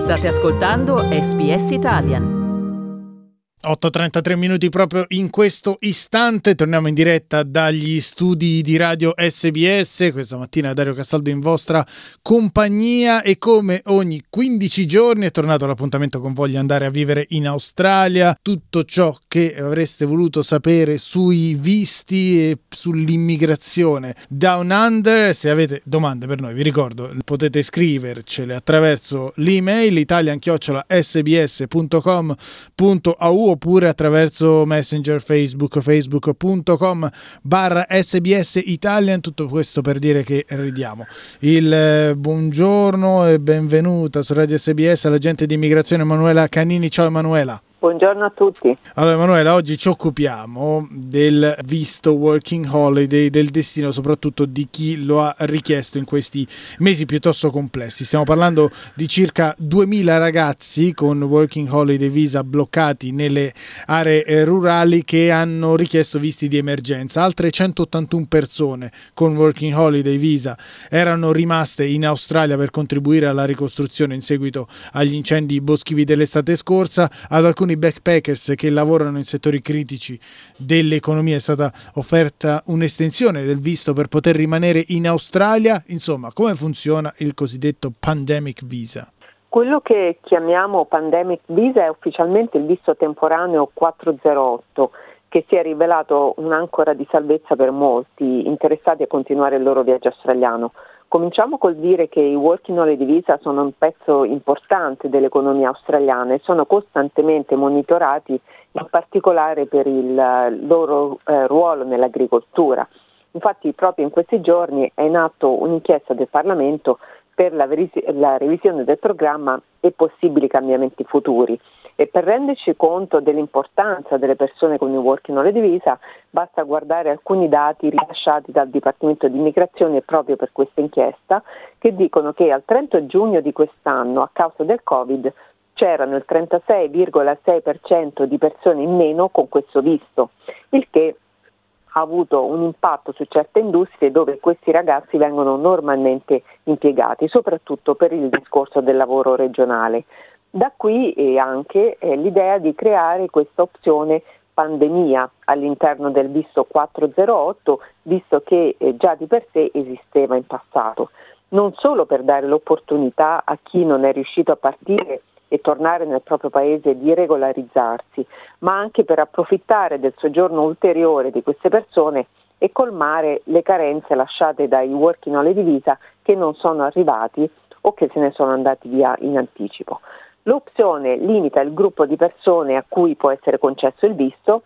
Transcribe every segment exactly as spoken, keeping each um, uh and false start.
State ascoltando S B S Italian. otto e trentatré minuti proprio in questo istante, torniamo in diretta dagli studi di radio S B S. Questa mattina Dario Castaldo in vostra compagnia e come ogni quindici giorni è tornato l'appuntamento con Voglio andare a vivere in Australia, tutto ciò che avreste voluto sapere sui visti e sull'immigrazione Down Under. Se avete domande per noi, vi ricordo, potete scrivercele attraverso l'email italian chiocciola s b s punto com punto a u oppure attraverso Messenger, Facebook, facebook punto com barra S B S Italian. Tutto questo per dire che ridiamo il eh, buongiorno e benvenuta su Radio S B S all'agente di immigrazione Emanuela Canini. Ciao Emanuela. Buongiorno a tutti. Allora Emanuela, oggi ci occupiamo del visto Working Holiday, del destino soprattutto di chi lo ha richiesto in questi mesi piuttosto complessi. Stiamo parlando di circa duemila ragazzi con Working Holiday Visa bloccati nelle aree rurali che hanno richiesto visti di emergenza. Altre centottantuno persone con Working Holiday Visa erano rimaste in Australia per contribuire alla ricostruzione in seguito agli incendi boschivi dell'estate scorsa. Ad alcuni backpackers che lavorano in settori critici dell'economia è stata offerta un'estensione del visto per poter rimanere in Australia. Insomma, come funziona il cosiddetto Pandemic Visa? Quello che chiamiamo Pandemic Visa è ufficialmente il visto temporaneo quattrocentootto, che si è rivelato un'ancora di salvezza per molti interessati a continuare il loro viaggio australiano. Cominciamo col dire che i Working Holiday Visa sono un pezzo importante dell'economia australiana e sono costantemente monitorati, in particolare per il loro eh, ruolo nell'agricoltura. Infatti proprio in questi giorni è in atto un'inchiesta del Parlamento per la, verisi- la revisione del programma e possibili cambiamenti futuri. E per renderci conto dell'importanza delle persone con il Working Holiday Visa basta guardare alcuni dati rilasciati dal Dipartimento di Immigrazione proprio per questa inchiesta, che dicono che al trenta giugno di quest'anno, a causa del Covid, c'erano il trentasei virgola sei per cento di persone in meno con questo visto, il che ha avuto un impatto su certe industrie dove questi ragazzi vengono normalmente impiegati, soprattutto per il discorso del lavoro regionale. Da qui eh, anche eh, l'idea di creare questa opzione pandemia all'interno del visto quattrocentootto, visto che eh, già di per sé esisteva in passato, non solo per dare l'opportunità a chi non è riuscito a partire e tornare nel proprio paese di regolarizzarsi, ma anche per approfittare del soggiorno ulteriore di queste persone e colmare le carenze lasciate dai Working Holiday Visa che non sono arrivati o che se ne sono andati via in anticipo. L'opzione limita il gruppo di persone a cui può essere concesso il visto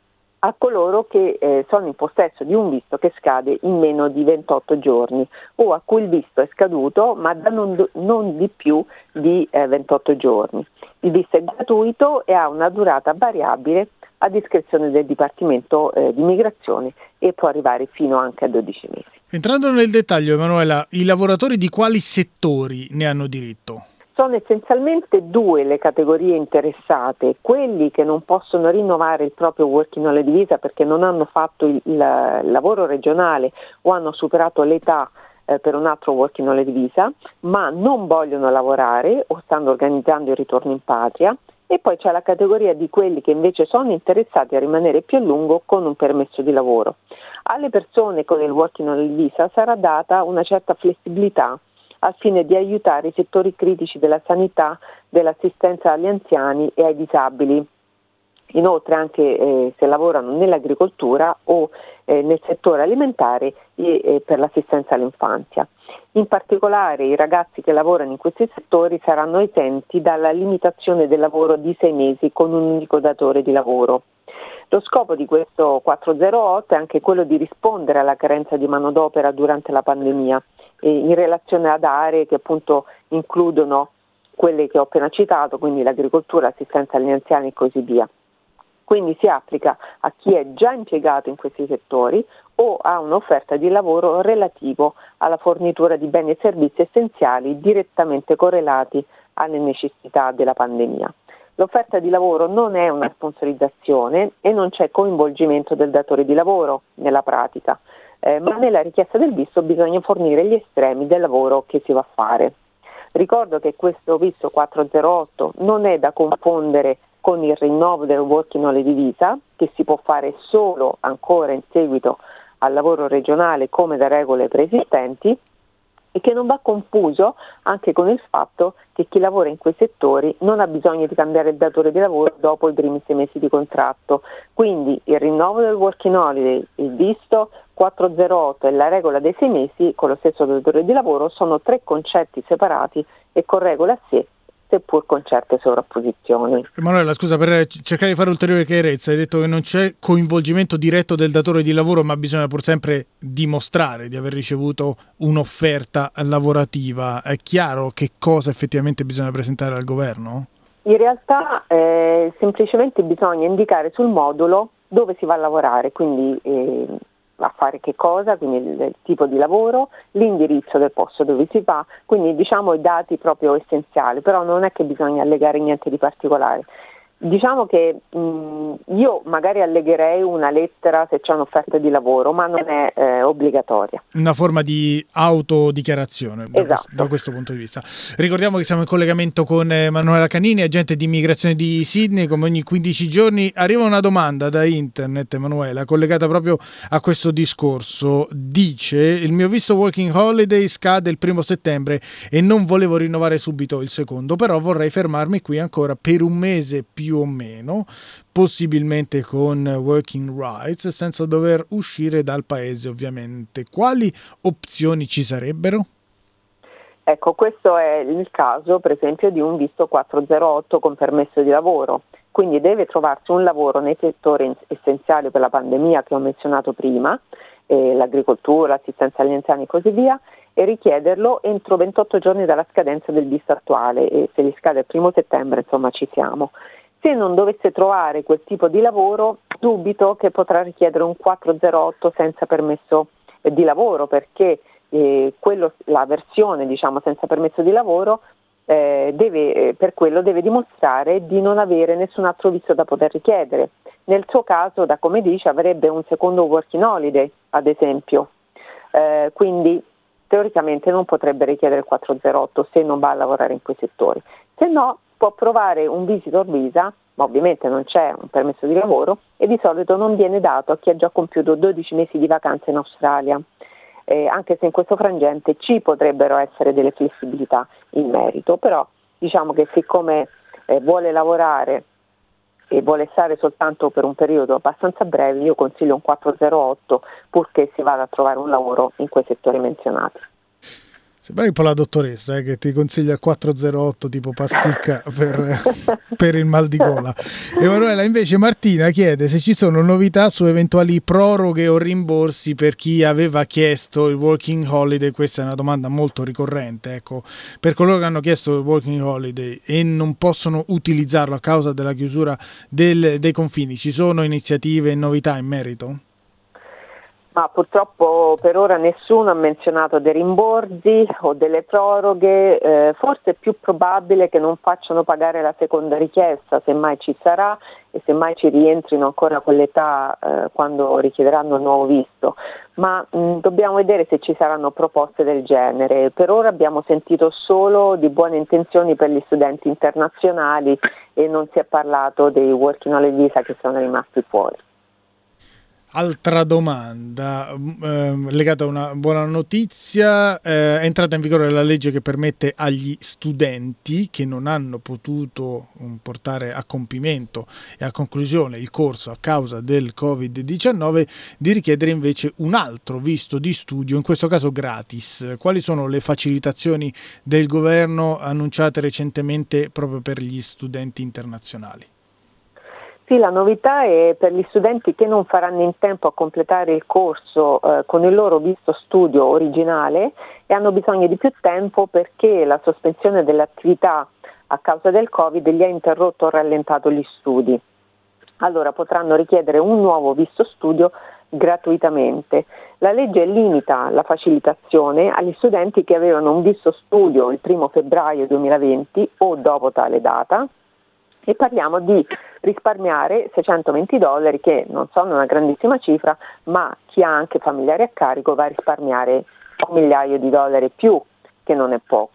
a coloro che eh, sono in possesso di un visto che scade in meno di ventotto giorni o a cui il visto è scaduto ma da non, non di più di eh, ventotto giorni. Il visto è gratuito e ha una durata variabile a discrezione del Dipartimento eh, di Immigrazione e può arrivare fino anche a dodici mesi. Entrando nel dettaglio, Emanuela, i lavoratori di quali settori ne hanno diritto? Sono essenzialmente due le categorie interessate: quelli che non possono rinnovare il proprio Working Holiday Visa perché non hanno fatto il, il lavoro regionale o hanno superato l'età eh, per un altro Working Holiday Visa, ma non vogliono lavorare o stanno organizzando il ritorno in patria. E poi c'è la categoria di quelli che invece sono interessati a rimanere più a lungo con un permesso di lavoro. Alle persone con il Working Holiday Visa sarà data una certa flessibilità al fine di aiutare i settori critici della sanità, dell'assistenza agli anziani e ai disabili. Inoltre anche eh, se lavorano nell'agricoltura o eh, nel settore alimentare e eh, per l'assistenza all'infanzia. In particolare i ragazzi che lavorano in questi settori saranno esenti dalla limitazione del lavoro di sei mesi con un unico datore di lavoro. Lo scopo di questo quattrocentootto è anche quello di rispondere alla carenza di manodopera durante la pandemia e in relazione ad aree che appunto includono quelle che ho appena citato, quindi l'agricoltura, l'assistenza agli anziani e così via. Quindi si applica a chi è già impiegato in questi settori o ha un'offerta di lavoro relativo alla fornitura di beni e servizi essenziali direttamente correlati alle necessità della pandemia. L'offerta di lavoro non è una sponsorizzazione e non c'è coinvolgimento del datore di lavoro nella pratica, eh, ma nella richiesta del visto bisogna fornire gli estremi del lavoro che si va a fare. Ricordo che questo visto quattrocentotto non è da confondere con il rinnovo del Working Holiday Visa, che si può fare solo ancora in seguito al lavoro regionale come da regole preesistenti, e che non va confuso anche con il fatto che chi lavora in quei settori non ha bisogno di cambiare il datore di lavoro dopo i primi sei mesi di contratto. Quindi il rinnovo del Working Holiday, il visto quattrocentotto e la regola dei sei mesi con lo stesso datore di lavoro sono tre concetti separati e con regole a sé, seppur con certe sovrapposizioni. Emanuela, scusa, per cercare di fare ulteriore chiarezza, hai detto che non c'è coinvolgimento diretto del datore di lavoro, ma bisogna pur sempre dimostrare di aver ricevuto un'offerta lavorativa. È chiaro che cosa effettivamente bisogna presentare al governo? In realtà eh, semplicemente bisogna indicare sul modulo dove si va a lavorare, quindi eh, a fare che cosa, quindi il, il tipo di lavoro, l'indirizzo del posto dove si va, quindi diciamo i dati proprio essenziali, però non è che bisogna allegare niente di particolare. Diciamo che mh, io magari allegherei una lettera se c'è un'offerta di lavoro, ma non è eh, obbligatoria. Una forma di autodichiarazione da, esatto. questo, da questo punto di vista. Ricordiamo che siamo in collegamento con Emanuela Canini, agente di immigrazione di Sydney. Come ogni quindici giorni arriva una domanda da internet, Emanuela, collegata proprio a questo discorso. Dice: il mio visto Working Holiday scade il primo settembre e non volevo rinnovare subito il secondo, però vorrei fermarmi qui ancora per un mese più o meno, possibilmente con working rights, senza dover uscire dal paese ovviamente. Quali opzioni ci sarebbero? Ecco, questo è il caso per esempio di un visto quattrocentotto con permesso di lavoro, quindi deve trovarsi un lavoro nei settori essenziali per la pandemia che ho menzionato prima, eh, l'agricoltura, l'assistenza agli anziani e così via, e richiederlo entro ventotto giorni dalla scadenza del visto attuale, e se gli scade il primo settembre insomma ci siamo. Se non dovesse trovare quel tipo di lavoro, dubito che potrà richiedere un quattrocentotto senza permesso di lavoro, perché eh, quello, la versione diciamo senza permesso di lavoro eh, deve, eh, per quello deve dimostrare di non avere nessun altro visto da poter richiedere. Nel suo caso, da come dice, avrebbe un secondo working holiday, ad esempio, eh, quindi teoricamente non potrebbe richiedere il quattrocentotto se non va a lavorare in quei settori. Se no, può provare un visitor visa, ma ovviamente non c'è un permesso di lavoro e di solito non viene dato a chi ha già compiuto dodici mesi di vacanza in Australia, eh, anche se in questo frangente ci potrebbero essere delle flessibilità in merito, però diciamo che siccome eh, vuole lavorare e vuole stare soltanto per un periodo abbastanza breve, io consiglio un quattrocentotto purché si vada a trovare un lavoro in quei settori menzionati. Sembra un po' la dottoressa eh, che ti consiglia il quattrocentotto tipo pasticca per, per il mal di gola. Emanuela, invece Martina chiede se ci sono novità su eventuali proroghe o rimborsi per chi aveva chiesto il working holiday. Questa è una domanda molto ricorrente, ecco, per coloro che hanno chiesto il working holiday e non possono utilizzarlo a causa della chiusura del, dei confini. Ci sono iniziative e novità in merito? Ma purtroppo per ora nessuno ha menzionato dei rimborsi o delle proroghe, eh, forse è più probabile che non facciano pagare la seconda richiesta, semmai ci sarà e semmai ci rientrino ancora con l'età eh, quando richiederanno il nuovo visto, ma mh, dobbiamo vedere se ci saranno proposte del genere. Per ora abbiamo sentito solo di buone intenzioni per gli studenti internazionali e non si è parlato dei working holiday visa che sono rimasti fuori. Altra domanda eh, legata a una buona notizia: eh, è entrata in vigore la legge che permette agli studenti che non hanno potuto um, portare a compimento e a conclusione il corso a causa del covid diciannove di richiedere invece un altro visto di studio, in questo caso gratis. Quali sono le facilitazioni del governo annunciate recentemente proprio per gli studenti internazionali? Sì, la novità è per gli studenti che non faranno in tempo a completare il corso eh, con il loro visto studio originale e hanno bisogno di più tempo perché la sospensione delle attività a causa del Covid gli ha interrotto o rallentato gli studi. Allora potranno richiedere un nuovo visto studio gratuitamente. La legge limita la facilitazione agli studenti che avevano un visto studio il primo febbraio duemilaventi o dopo tale data, e parliamo di risparmiare seicentoventi dollari, che non sono una grandissima cifra, ma chi ha anche familiari a carico va a risparmiare un migliaio di dollari più, che non è poco.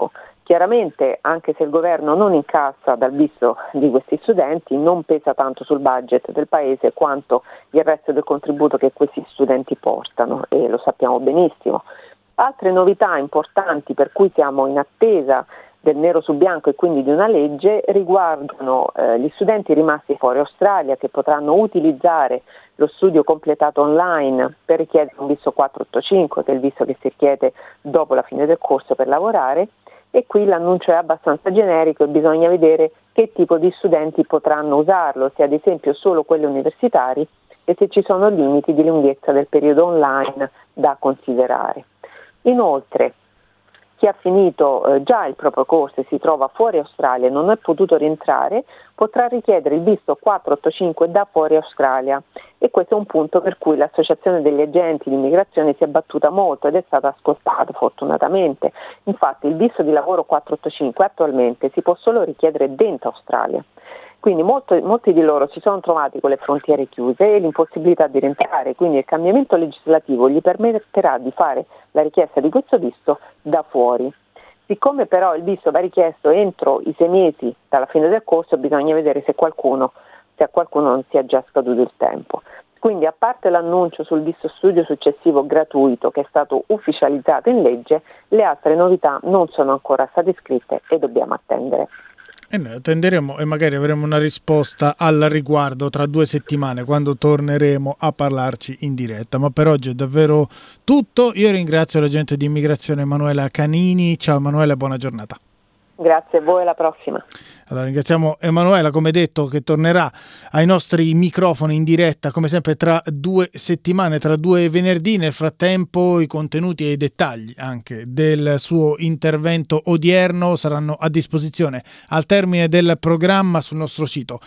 Chiaramente, anche se il governo non incassa dal visto di questi studenti, non pesa tanto sul budget del paese quanto il resto del contributo che questi studenti portano, e lo sappiamo benissimo. Altre novità importanti per cui siamo in attesa del nero su bianco e quindi di una legge riguardano eh, gli studenti rimasti fuori Australia, che potranno utilizzare lo studio completato online per richiedere un visto quattrocentottantacinque, che è il visto che si richiede dopo la fine del corso per lavorare. E qui l'annuncio è abbastanza generico e bisogna vedere che tipo di studenti potranno usarlo, se ad esempio solo quelli universitari e se ci sono limiti di lunghezza del periodo online da considerare. Inoltre, chi ha finito eh, già il proprio corso e si trova fuori Australia e non è potuto rientrare, potrà richiedere il visto quattrocentottantacinque da fuori Australia, e questo è un punto per cui l'Associazione degli Agenti di Immigrazione si è battuta molto ed è stata ascoltata fortunatamente. Infatti il visto di lavoro quattrocentottantacinque attualmente si può solo richiedere dentro Australia. Quindi molto, molti di loro si sono trovati con le frontiere chiuse e l'impossibilità di rientrare, quindi il cambiamento legislativo gli permetterà di fare la richiesta di questo visto da fuori. Siccome però il visto va richiesto entro i sei mesi dalla fine del corso, bisogna vedere se qualcuno, se a qualcuno non sia già scaduto il tempo. Quindi, a parte l'annuncio sul visto studio successivo gratuito che è stato ufficializzato in legge, le altre novità non sono ancora state scritte e dobbiamo attendere. E noi attenderemo e magari avremo una risposta al riguardo tra due settimane, quando torneremo a parlarci in diretta. Ma per oggi è davvero tutto. Io ringrazio l'agente di immigrazione Emanuela Canini. Ciao Emanuela, buona giornata. Grazie a voi, alla prossima. Allora, ringraziamo Emanuela, come detto, che tornerà ai nostri microfoni in diretta come sempre tra due settimane, tra due venerdì. Nel frattempo i contenuti e i dettagli anche del suo intervento odierno saranno a disposizione al termine del programma sul nostro sito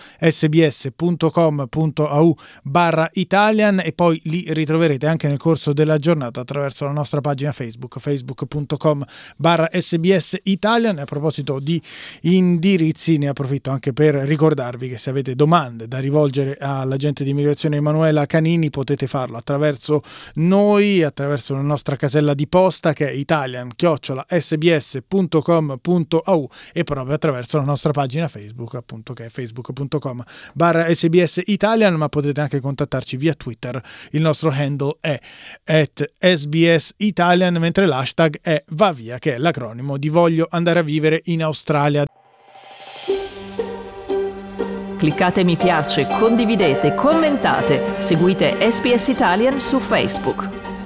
sbs.com.au barra Italian, e poi li ritroverete anche nel corso della giornata attraverso la nostra pagina Facebook, facebook.com barra SBS Italian. A proposito di indirizzi, ne approfitto anche per ricordarvi che se avete domande da rivolgere all'agente di immigrazione Emanuela Canini potete farlo attraverso noi, attraverso la nostra casella di posta che è italian chiocciola sbs punto com punto a u, e proprio attraverso la nostra pagina Facebook, appunto, che è facebook.com barra sbs Italian, ma potete anche contattarci via Twitter. Il nostro handle è at sbs Italian, mentre l'hashtag è va via, che è l'acronimo di voglio andare a vivere in Australia. Cliccate mi piace, condividete, commentate, seguite S B S Italian su Facebook.